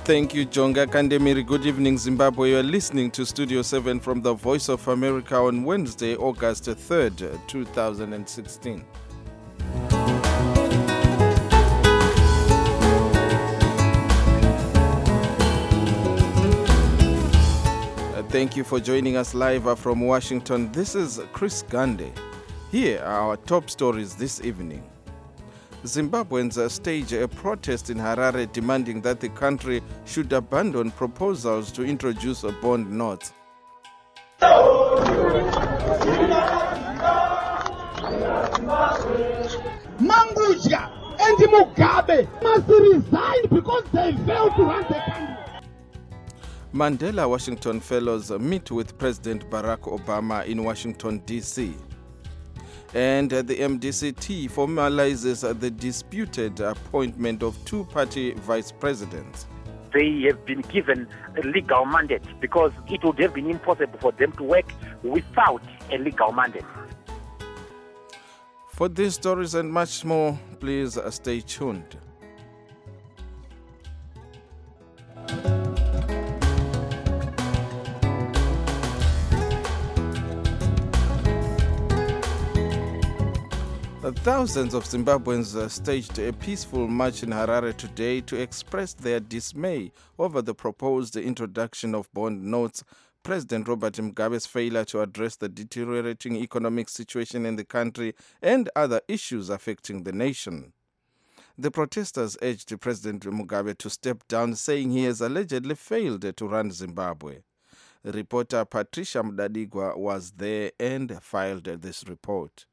Thank you, Jonga Kandemiri. Good evening, Zimbabwe. You are listening to Studio 7 from the Voice of America on Wednesday, August 3rd, 2016. Thank you for joining us live from Washington. This is Chris Gande. Here are our top stories this evening. Zimbabweans stage a protest in Harare demanding that the country should abandon proposals to introduce bond notes. Mangudya and Mugabe must resign because they failed to run the country. Mandela Washington Fellows meet with President Barack Obama in Washington, D.C. And the MDCT formalizes the disputed appointment of two-party vice presidents. They have been given a legal mandate because it would have been impossible for them to work without a legal mandate. For these stories and much more, please stay tuned. Thousands of Zimbabweans staged a peaceful march in Harare today to express their dismay over the proposed introduction of bond notes, President Robert Mugabe's failure to address the deteriorating economic situation in the country, and other issues affecting the nation. The protesters urged President Mugabe to step down, saying he has allegedly failed to run Zimbabwe. Reporter Patricia Mdadigwa was there and filed this report.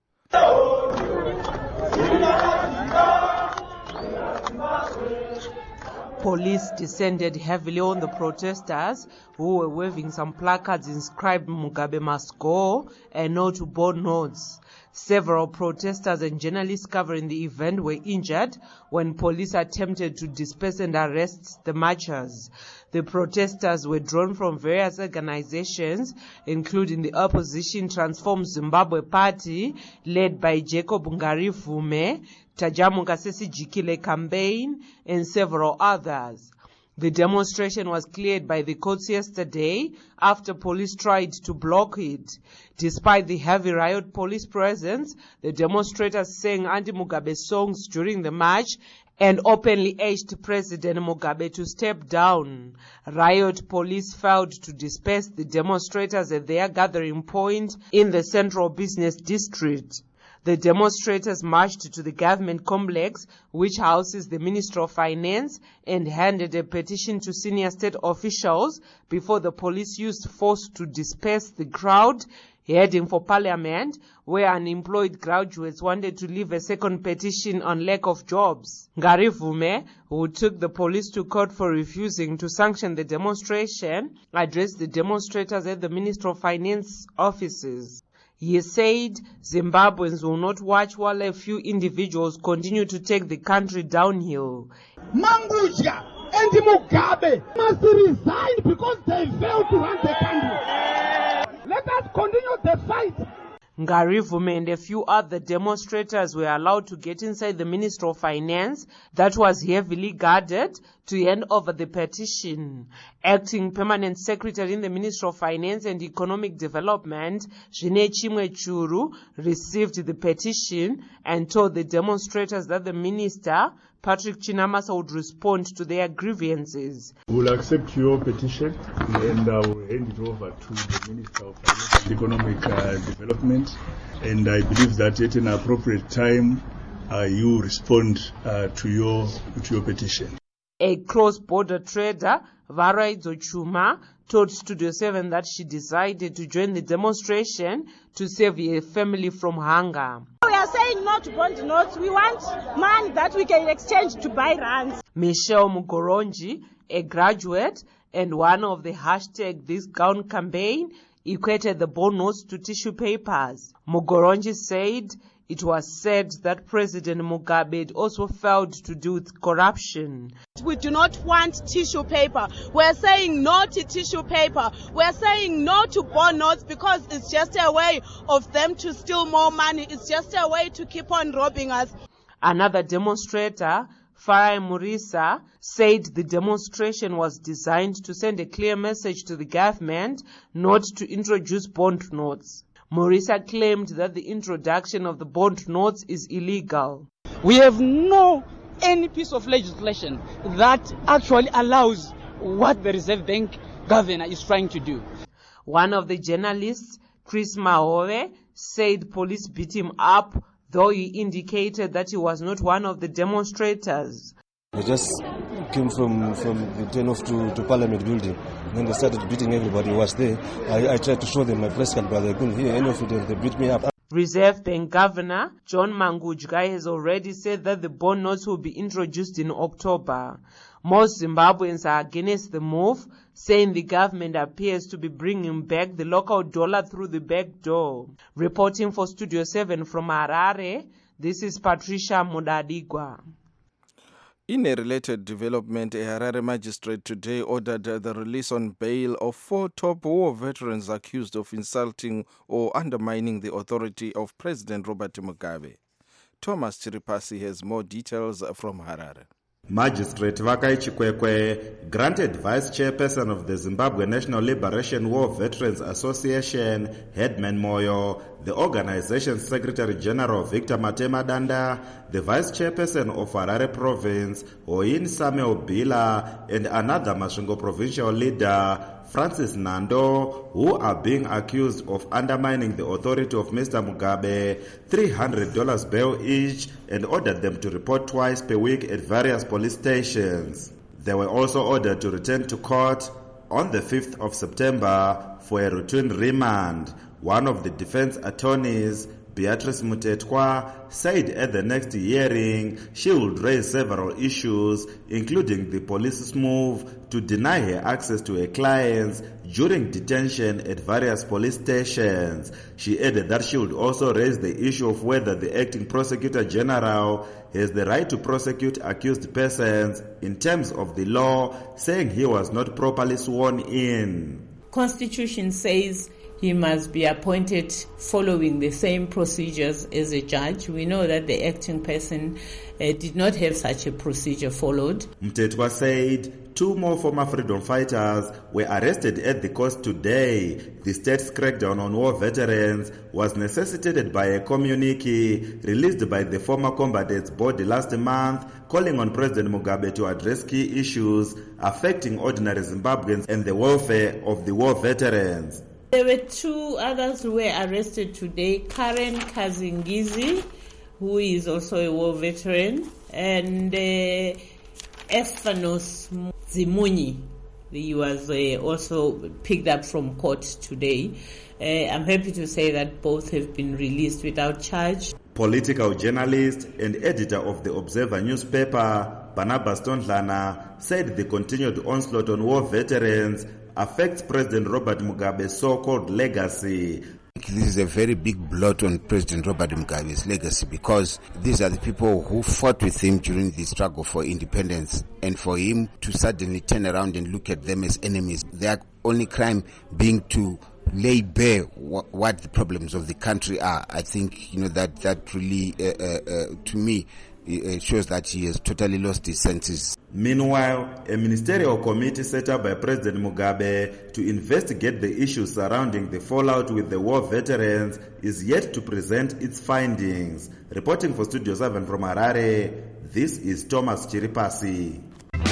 Police descended heavily on the protesters who were waving some placards inscribed "Mugabe must go" and "No to bond notes." Several protesters and journalists covering the event were injured when police attempted to disperse and arrest the marchers. The protesters were drawn from various organizations, including the opposition Transform Zimbabwe Party, led by Jacob Ngarivume, Tajamuka Sesijikile campaign, and several others. The demonstration was cleared by the courts yesterday after police tried to block it. Despite the heavy riot police presence, the demonstrators sang anti-Mugabe songs during the march and openly urged President Mugabe to step down. Riot police failed to disperse the demonstrators at their gathering point in the central business district. The demonstrators marched to the government complex, which houses the Minister of Finance, and handed a petition to senior state officials before the police used force to disperse the crowd, heading for Parliament, where unemployed graduates wanted to leave a second petition on lack of jobs. Ngarivume, who took the police to court for refusing to sanction the demonstration, addressed the demonstrators at the Minister of Finance offices. He said Zimbabweans will not watch while a few individuals continue to take the country downhill. Mangudya and Mugabe must resign because they failed to run the country. Let us continue the fight. Ngarivume and a few other demonstrators were allowed to get inside the Ministry of Finance that was heavily guarded to hand over the petition. Acting Permanent Secretary in the Ministry of Finance and Economic Development, Zvine Chimwe Churu, received the petition and told the demonstrators that the minister, Patrick Chinamasa, would respond to their grievances. We will accept your petition and I will hand it over to the Minister of Finance and Economic Development, and I believe that at an appropriate time you respond to your petition. A cross-border trader, Varaidzo Chuma, told Studio 7 that she decided to join the demonstration to save a family from hunger. We are saying no to bond notes. We want money that we can exchange to buy rands. Michelle Mugoronji, a graduate and one of the #ThisGown campaign, equated the bond notes to tissue papers. Mugoronji said it was said that President Mugabe had also failed to deal with corruption. We do not want tissue paper. We're saying no to tissue paper. We're saying no to bond notes because it's just a way of them to steal more money. It's just a way to keep on robbing us. Another demonstrator, Farai Murisa, said the demonstration was designed to send a clear message to the government not to introduce bond notes. Murisa claimed that the introduction of the bond notes is illegal. We have any piece of legislation that actually allows what the Reserve Bank governor is trying to do. One of the journalists, Chris Mahove, said police beat him up, though he indicated that he was not one of the demonstrators. They just came from the turn off to Parliament building. And then they started beating everybody who was there. I tried to show them my press card, but they couldn't hear any of it. They beat me up. Reserve Bank Governor John Mangujgai has already said that the bond notes will be introduced in October. Most Zimbabweans are against the move, saying the government appears to be bringing back the local dollar through the back door. Reporting for Studio 7 from Harare, this is Patricia Mudadigwa. In a related development, a Harare magistrate today ordered the release on bail of 4 top war veterans accused of insulting or undermining the authority of President Robert Mugabe. Thomas Chiripasi has more details from Harare. Magistrate Vakai Chikwekwe granted Vice Chairperson of the Zimbabwe National Liberation War Veterans Association, Headman Moyo, the organization's Secretary General Victor Matema Danda, the Vice Chairperson of Harare Province, Oyin Samuel Bila, and another Masvingo provincial leader, Francis Nando, who are being accused of undermining the authority of Mr. Mugabe, $300 bail each, and ordered them to report twice per week at various police stations. They were also ordered to return to court on the 5th of September for a routine remand. One of the defense attorneys, Beatrice Mutetwa, said at the next hearing she would raise several issues, including the police's move to deny her access to her clients during detention at various police stations. She added that she would also raise the issue of whether the acting prosecutor general has the right to prosecute accused persons in terms of the law, saying he was not properly sworn in. Constitution says he must be appointed following the same procedures as a judge. We know that the acting person did not have such a procedure followed. Mtetwa said 2 more former freedom fighters were arrested at the coast today. The state's crackdown on war veterans was necessitated by a communique released by the former combatants body last month, calling on President Mugabe to address key issues affecting ordinary Zimbabweans and the welfare of the war veterans. There were 2 others who were arrested today, Karen Kazingizi, who is also a war veteran, and Ephanos Zimunyi. He was also picked up from court today. I'm happy to say that both have been released without charge. Political journalist and editor of the Observer newspaper, Barnabas Tondlana, said the continued onslaught on war veterans affects President Robert Mugabe's so-called legacy. This is a very big blot on President Robert Mugabe's legacy, because these are the people who fought with him during the struggle for independence, and for him to suddenly turn around and look at them as enemies, their only crime being to lay bare what the problems of the country are. I think that really to me it shows that he has totally lost his senses. Meanwhile, a ministerial committee set up by President Mugabe to investigate the issues surrounding the fallout with the war veterans is yet to present its findings. Reporting for Studio 7 from Harare, this is Thomas Chiripasi.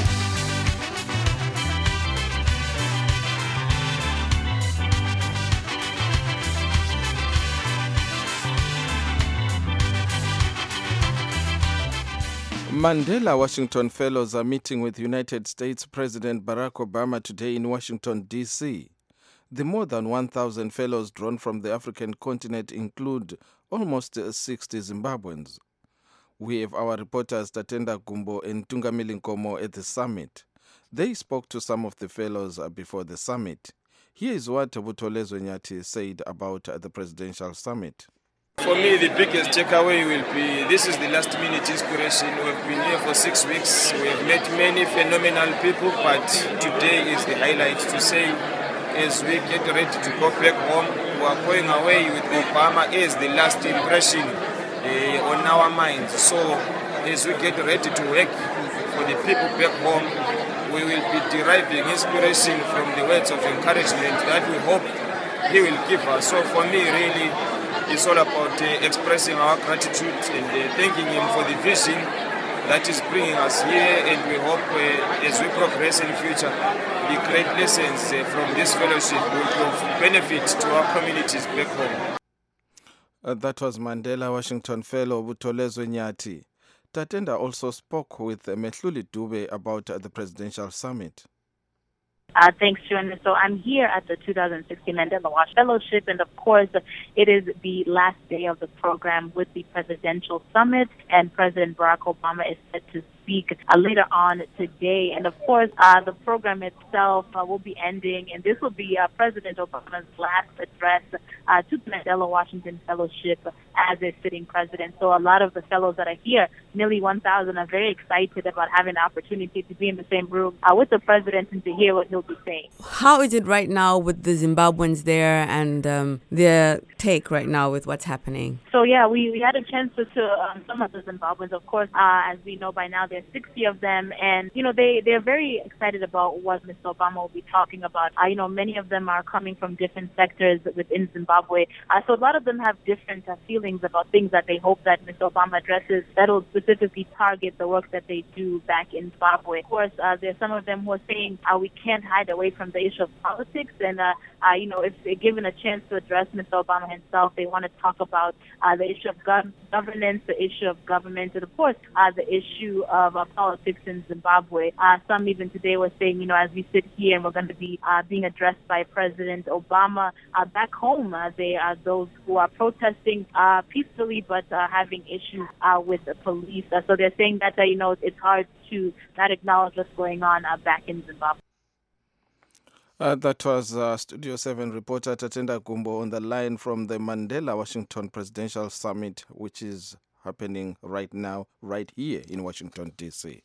Mandela Washington Fellows are meeting with United States President Barack Obama today in Washington, D.C. The more than 1,000 fellows drawn from the African continent include almost 60 Zimbabweans. We have our reporters Tatenda Gumbo and Tungamili Nkomo at the summit. They spoke to some of the fellows before the summit. Here is what Butolezwe Nyati said about the presidential summit. For me, the biggest takeaway will be this is the last-minute inspiration. We've been here for 6 weeks. We have met many phenomenal people, but today is the highlight to say, as we get ready to go back home, we are going away with Obama as the last impression on our minds. So, as we get ready to work the people back home, we will be deriving inspiration from the words of encouragement that we hope he will give us. So for me, really, it's all about expressing our gratitude and thanking him for the vision that is bringing us here, and we hope as we progress in future, the great lessons from this fellowship will be of benefit to our communities back home. That was Mandela Washington Fellow Butolezwe Nyati. Tatenda also spoke with Mehluli Dube about the presidential summit. Thanks, Joanna. So I'm here at the 2016 Mandela Wash Fellowship, and of course, it is the last day of the program with the presidential summit, and President Barack Obama is set to speak later on today. And of course, the program itself will be ending, and this will be President Obama's last address to the Mandela Washington Fellowship as a sitting president. So a lot of the fellows that are here, nearly 1,000, are very excited about having the opportunity to be in the same room with the president and to hear what he'll be saying. How is it right now with the Zimbabweans there and their take right now with what's happening? So yeah, we had a chance to some of the Zimbabweans, of course, as we know by now, there's 60 of them, and they're very excited about what Mr. Obama will be talking about. Many of them are coming from different sectors within Zimbabwe, so a lot of them have different feelings about things that they hope that Mr. Obama addresses that will specifically target the work that they do back in Zimbabwe. Of course, there's some of them who are saying we can't hide away from the issue of politics, and if they're given a chance to address Mr. Obama himself, they want to talk about the issue of governance, the issue of government, and of course the issue of politics in Zimbabwe. Some even today were saying, as we sit here and we're going to be being addressed by President Obama back home, they are those who are protesting peacefully but having issues with the police. So they're saying that it's hard to not acknowledge what's going on back in Zimbabwe. That was Studio 7 reporter Tatenda Gumbo on the line from the Mandela Washington Presidential Summit, which is happening right now, right here in Washington, D.C.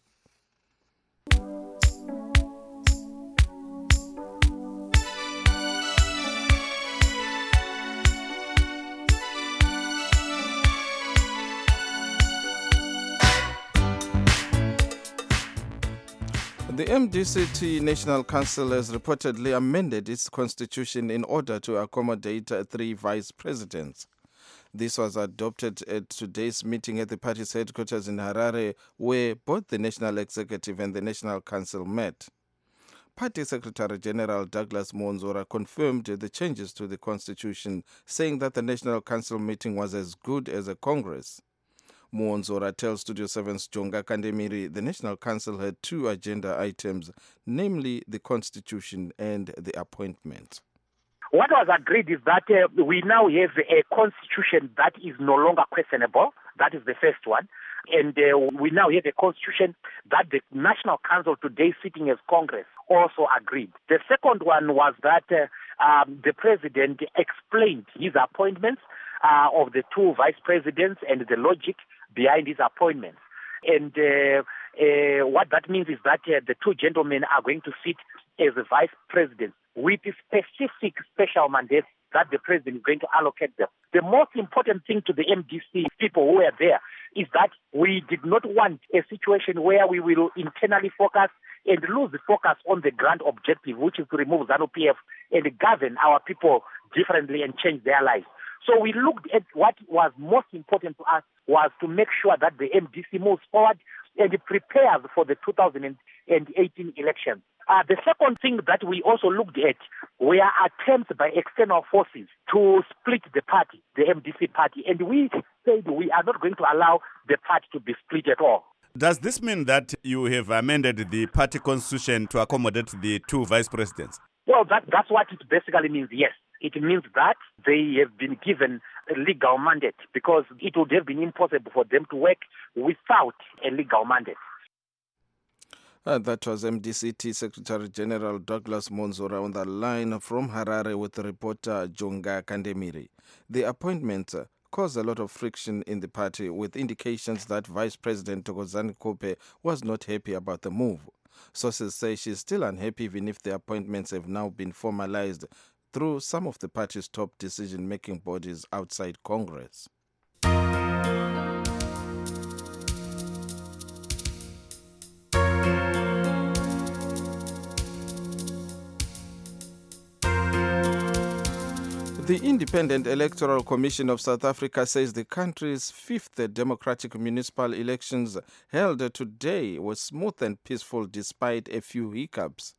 The MDCT National Council has reportedly amended its constitution in order to accommodate 3 vice presidents. This was adopted at today's meeting at the party's headquarters in Harare, where both the National Executive and the National Council met. Party Secretary General Douglas Muonzora confirmed the changes to the constitution, saying that the National Council meeting was as good as a Congress. Muonzora tells Studio 7's Jonga Kandemiri the National Council had 2 agenda items, namely the Constitution and the appointment. What was agreed is that we now have a constitution that is no longer questionable. That is the first one. And we now have a constitution that the National Council today sitting as Congress also agreed. The second one was that the president explained his appointments of the 2 vice presidents and the logic behind his appointments. And what that means is that the 2 gentlemen are going to sit as the vice presidents with specific special mandates that the president is going to allocate them. The most important thing to the MDC people who are there is that we did not want a situation where we will internally focus and lose the focus on the grand objective, which is to remove ZANU-PF and govern our people differently and change their lives. So we looked at what was most important to us was to make sure that the MDC moves forward and prepares for the 2018 elections. The second thing that we also looked at were attempts by external forces to split the party, the MDC party, and we said we are not going to allow the party to be split at all. Does this mean that you have amended the party constitution to accommodate the 2 vice presidents? Well, that's what it basically means, yes. It means that they have been given a legal mandate because it would have been impossible for them to work without a legal mandate. That was MDCT Secretary General Douglas Muonzora on the line from Harare with reporter Jonga Kandemiri. The appointment caused a lot of friction in the party, with indications that Vice President Thokozani Kope was not happy about the move. Sources say she's still unhappy even if the appointments have now been formalized through some of the party's top decision-making bodies outside Congress. The Independent Electoral Commission of South Africa says the country's fifth democratic municipal elections held today were smooth and peaceful despite a few hiccups.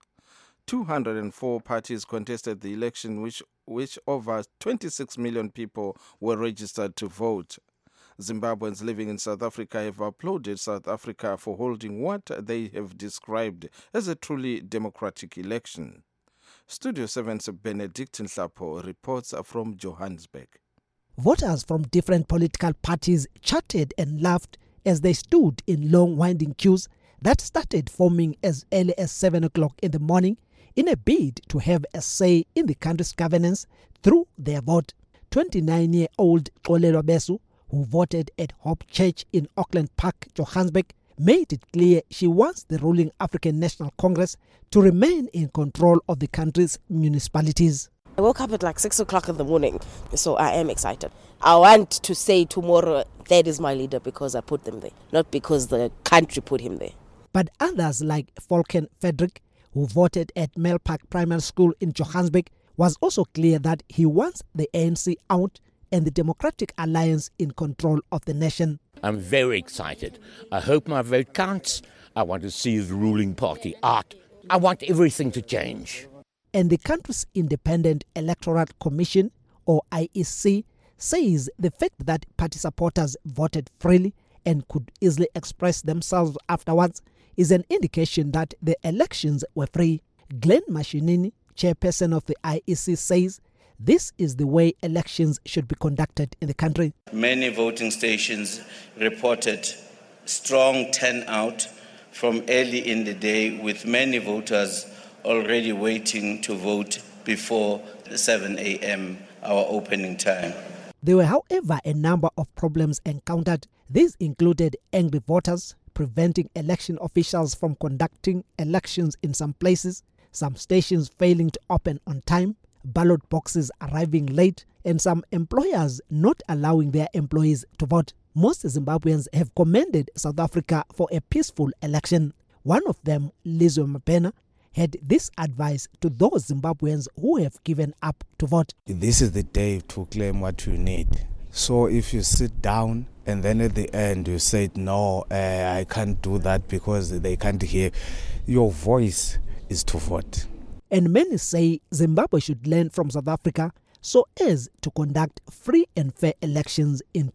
204 parties contested the election, which over 26 million people were registered to vote. Zimbabweans living in South Africa have applauded South Africa for holding what they have described as a truly democratic election. Studio 7's Benedict Nhlapo reports from Johannesburg. Voters from different political parties chatted and laughed as they stood in long winding queues that started forming as early as 7 o'clock in the morning in a bid to have a say in the country's governance through their vote. 29-year-old Xolelwa Besu, who voted at Hope Church in Auckland Park, Johannesburg, made it clear she wants the ruling African National Congress to remain in control of the country's municipalities. I woke up at like 6 o'clock in the morning, so I am excited. I want to say tomorrow that is my leader because I put them there, not because the country put him there. But others like Volken Frederick, who voted at Melpark Primary School in Johannesburg, was also clear that he wants the ANC out and the Democratic Alliance in control of the nation. I'm very excited. I hope my vote counts. I want to see the ruling party out. I want everything to change. And the country's Independent Electoral Commission, or IEC, says the fact that party supporters voted freely and could easily express themselves afterwards is an indication that the elections were free. Glenn Mashinini, chairperson of the IEC, says this is the way elections should be conducted in the country. Many voting stations reported strong turnout from early in the day, with many voters already waiting to vote before 7 a.m., our opening time. There were, however, a number of problems encountered. These included angry voters, preventing election officials from conducting elections in some places, some stations failing to open on time, ballot boxes arriving late, and some employers not allowing their employees to vote. Most Zimbabweans have commended South Africa for a peaceful election. One of them, Lizwe Mapena, had this advice to those Zimbabweans who have given up to vote. This is the day to claim what you need. So if you sit down and then at the end you say, no, I can't do that because they can't hear, your voice is to vote. And many say Zimbabwe should learn from South Africa so as to conduct free and fair elections in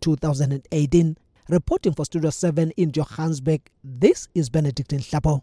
2018. Reporting for Studio 7 in Johannesburg, this is Benedict Nhlapo.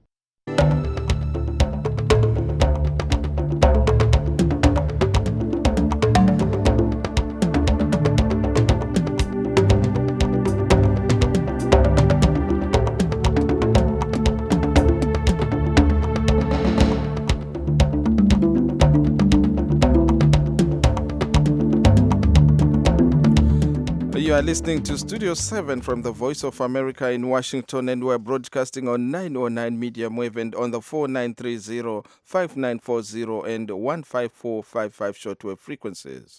You are listening to Studio 7 from the Voice of America in Washington, and we're broadcasting on 909 medium wave and on the 4930, 5940 and 15455 shortwave frequencies.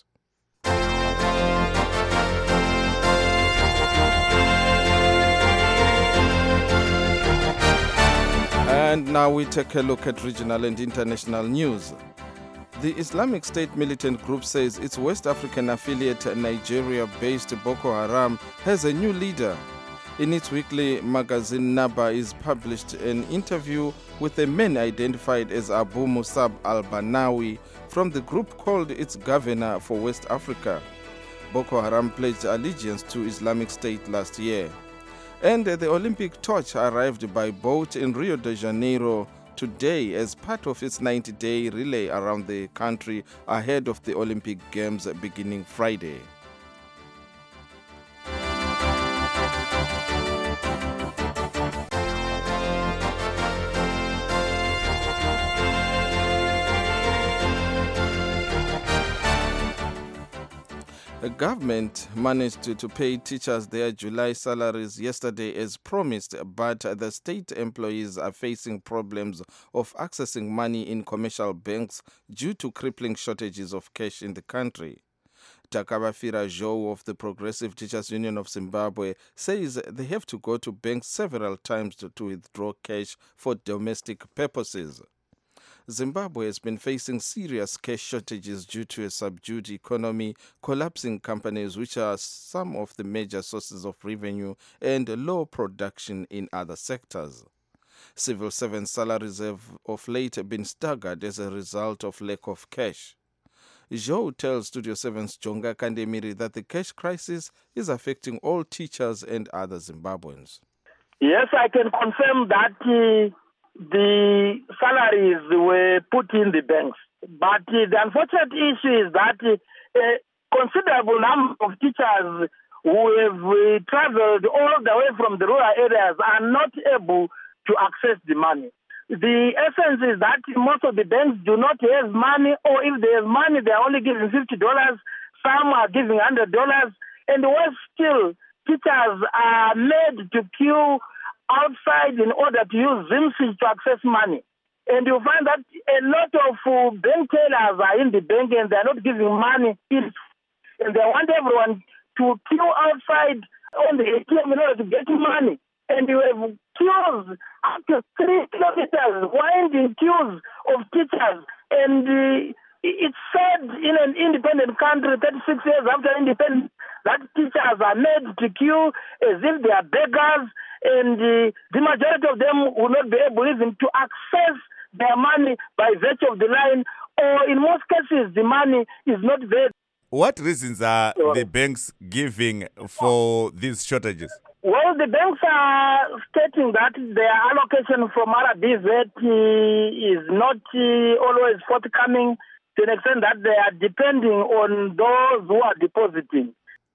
And now we take a look at regional and international news. The Islamic State militant group says its West African affiliate, Nigeria-based Boko Haram, has a new leader. In its weekly magazine, Naba is published an interview with a man identified as Abu Musab al-Banawi from the group called its governor for West Africa. Boko Haram pledged allegiance to Islamic State last year. And the Olympic torch arrived by boat in Rio de Janeiro today as part of its 90-day relay around the country ahead of the Olympic Games beginning Friday. The government managed to pay teachers their July salaries yesterday as promised, but the state employees are facing problems of accessing money in commercial banks due to crippling shortages of cash in the country. Takabafira Joe of the Progressive Teachers Union of Zimbabwe says they have to go to banks several times to withdraw cash for domestic purposes. Zimbabwe has been facing serious cash shortages due to a subdued economy, collapsing companies, which are some of the major sources of revenue, and low production in other sectors. Civil servant salaries have of late been staggered as a result of lack of cash. Joe tells Studio 7's Jonga Kandemiri that the cash crisis is affecting all teachers and other Zimbabweans. Yes, I can confirm that the salaries were put in the banks. But the unfortunate issue is that a considerable number of teachers who have traveled all the way from the rural areas are not able to access the money. The essence is that most of the banks do not have money, or if they have money, they are only giving $50. Some are giving $100. And worse still, teachers are made to queue outside in order to use ZimSwitch to access money. And you find that a lot of bank tellers are in the bank and they're not giving money. And they want everyone to queue outside on the ATM in order to get money. And you have queues up to 3 kilometers, winding queues of teachers. And it's said in an independent country, 36 years after independence, that teachers are made to queue as if they are beggars, and the majority of them will not be able even to access their money by virtue of the line, or in most cases, the money is not there. What reasons are the banks giving for these shortages? Well, the banks are stating that their allocation from RBZ is not always forthcoming, to an extent that they are depending on those who are depositing.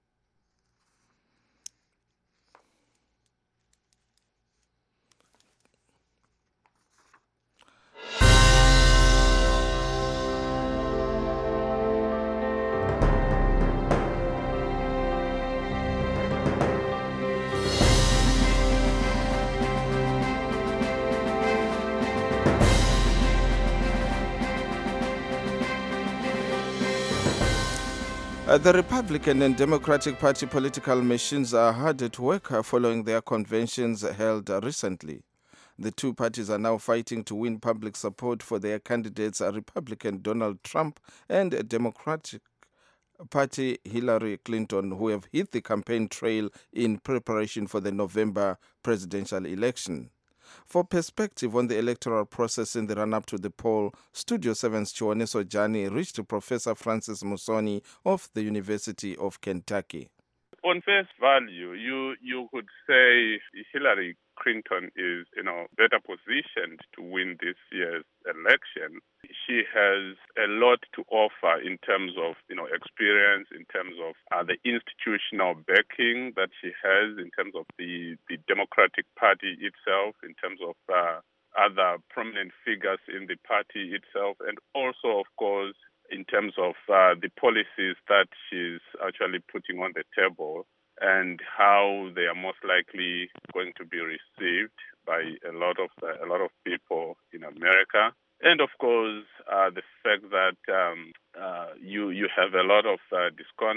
The Republican and Democratic Party political machines are hard at work following their conventions held recently. The two parties are now fighting to win public support for their candidates, Republican Donald Trump and Democratic Party Hillary Clinton, who have hit the campaign trail in preparation for the November presidential election. For perspective on the electoral process in the run-up to the poll, Studio 7's Chiwoneso Jani reached Professor Francis Musoni of the University of Kentucky. On face value, you could say Hillary Clinton is, better positioned to win this year's election. She has a lot to offer in terms of, experience, in terms of the institutional backing that she has, in terms of the Democratic Party itself, in terms of other prominent figures in the party itself, and also, of course, in terms of the policies that she's actually putting on the table and how they are most likely going to be received by a lot of people in America. And of course, the fact that you have a lot of discord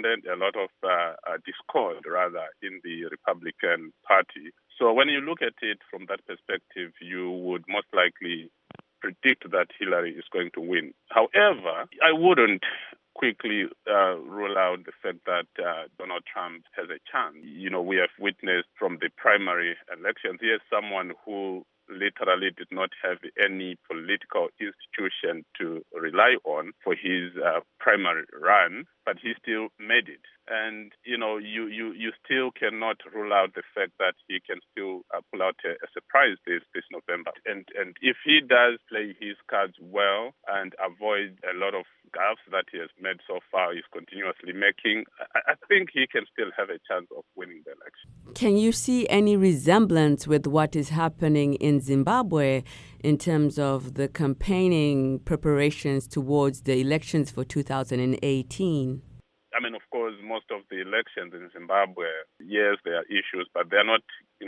in the Republican Party. So when you look at it from that perspective, you would most likely predict that Hillary is going to win. However, I wouldn't quickly rule out the fact that Donald Trump has a chance. We have witnessed from the primary elections, he is someone who literally did not have any political institution to rely on for his primary run, but he still made it. And, you still cannot rule out the fact that he can still pull out a surprise this November. And if he does play his cards well and avoid a lot of gaffes that he has made so far, he's continuously making, I think he can still have a chance of winning the election. Can you see any resemblance with what is happening in Zimbabwe in terms of the campaigning preparations towards the elections for 2018? Of course, most of the elections in Zimbabwe, yes, there are issues, but they're not,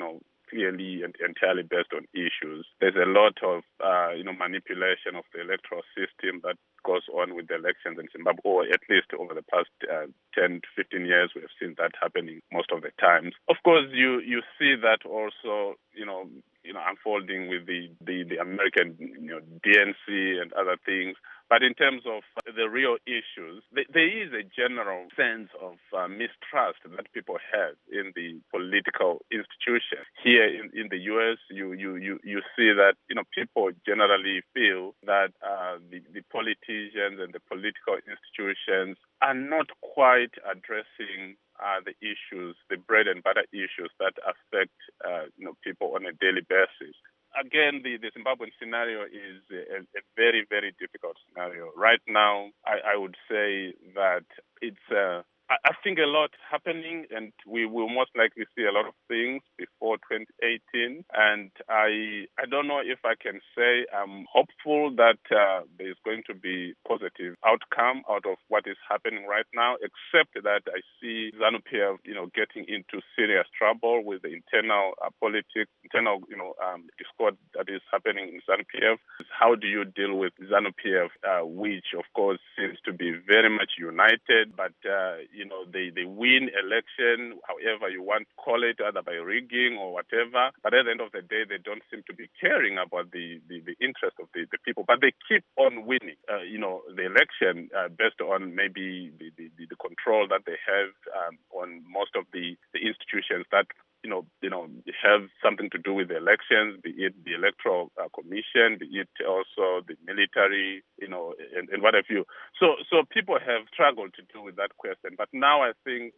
clearly and entirely based on issues. There's a lot of manipulation of the electoral system that goes on with the elections in Zimbabwe, or at least over the past 10 to 15 years, we have seen that happening most of the times. Of course, you see that also, unfolding with the American, DNC and other things. But in terms of the real issues, there is a general sense of mistrust that people have in the political institutions. Here in the U.S., you see that people generally feel that the politicians and the political institutions are not quite addressing the issues, the bread and butter issues that affect people on a daily basis. Again, the Zimbabwean scenario is a very, very difficult scenario. Right now, I would say that it's I think a lot happening, and we will most likely see a lot of things before 2018. And I don't know if I can say I'm hopeful that there's going to be positive outcome out of what is happening right now, except that I see ZANU-PF, getting into serious trouble with the internal politics, discord that is happening in ZANU-PF. How do you deal with ZANU-PF, which of course seems to be very much united, but they win election, however you want to call it, either by rigging or whatever. But at the end of the day, they don't seem to be caring about the interest of the people. But they keep on winning, the election based on maybe the control that they have on most of the institutions that have something to do with the elections, be it the electoral commission, be it also the military, and what have you. So people have struggled to deal with that question. But now I think...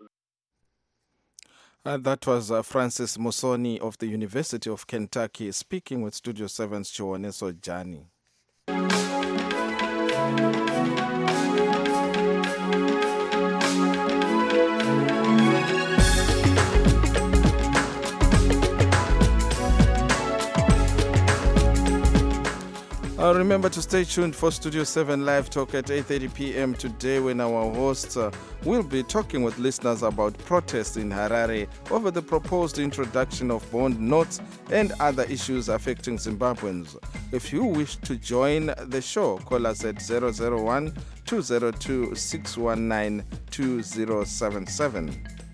that was Francis Musoni of the University of Kentucky speaking with Studio 7's Chiwoneso Jani. Remember to stay tuned for Studio 7 Live Talk at 8:30 p.m. today, when our hosts will be talking with listeners about protests in Harare over the proposed introduction of bond notes and other issues affecting Zimbabweans. If you wish to join the show, call us at 001-202-619-2077.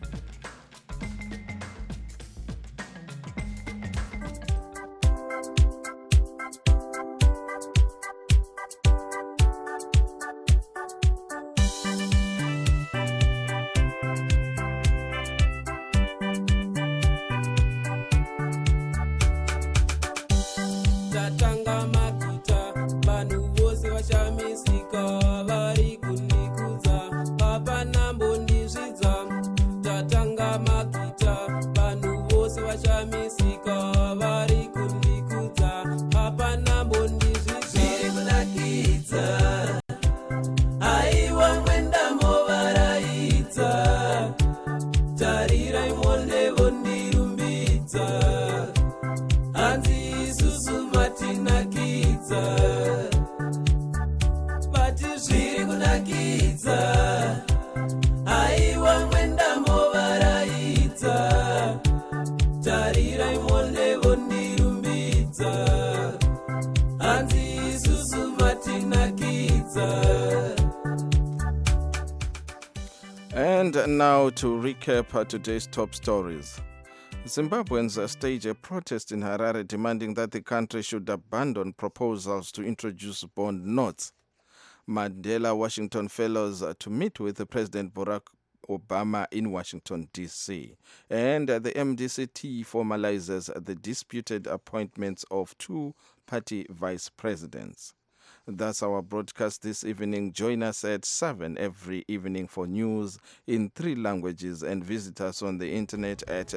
And now to recap today's top stories. Zimbabweans stage a protest in Harare demanding that the country should abandon proposals to introduce bond notes. Mandela Washington Fellows to meet with President Barack Obama in Washington, D.C. And the MDC-T formalizes the disputed appointments of two party vice presidents. That's our broadcast this evening. Join us at 7 every evening for news in 3 languages, and visit us on the internet at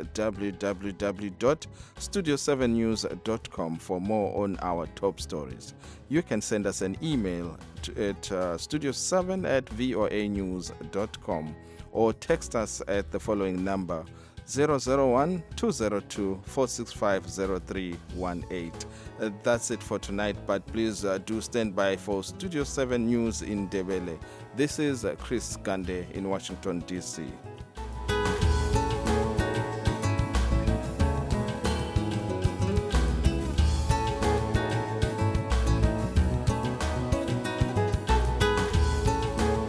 www.studio7news.com for more on our top stories. You can send us an email at studio7@voanews.com or text us at the following number 001-202-465-0318. That's it for tonight, but please do stand by for Studio 7 News in Ndebele. This is Chris Gande in Washington, D.C.